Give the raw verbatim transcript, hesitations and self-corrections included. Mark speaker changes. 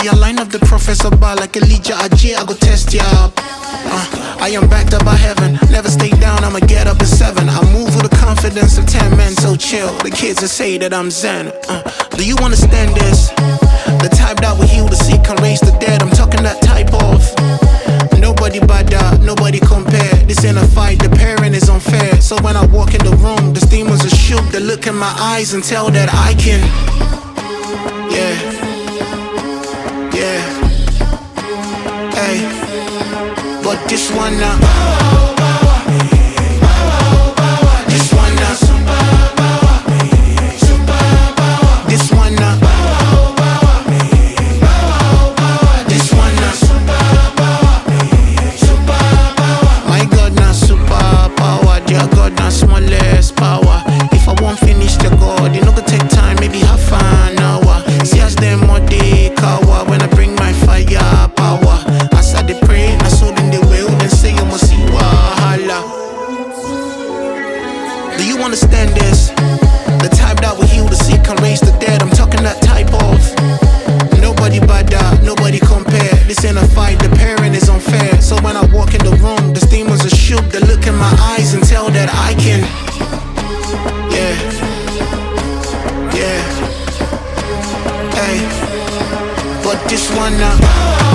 Speaker 1: ya. Line up the professor bar like Elijah Ajay, I go test ya. Uh, I am backed up by heaven. Never stay down, I'ma get up at seven. I move with the confidence of ten men, so chill. The kids will say that I'm zen. Uh, do you understand this? The type that will heal the sick and raise the dead. I'm talking that type of. Nobody bada, nobody compare. This ain't a fight, the pairing is unfair. So when I walk in the room, the demons are shook. They look in my eyes and tell that I can. Yeah, yeah. Hey, but this one now. This one now. This one now. This one now. My God now super power. Dear God now smallest power. If I won't finish the God, you know go take time, maybe half an hour. See as them more they cower when I bring my fire power. As I dey pray, I saw them they will, then say you must see wahala. Do you understand this? The type that will heal the sick and raise the dead. I'm talking that type of. Nobody bada, nobody compare. This ain't a fight, the pairing is unfair. So when I walk in the room, the demons are shook. They look in my eyes and tell that I can. Yeah, yeah. Hey, but this one now.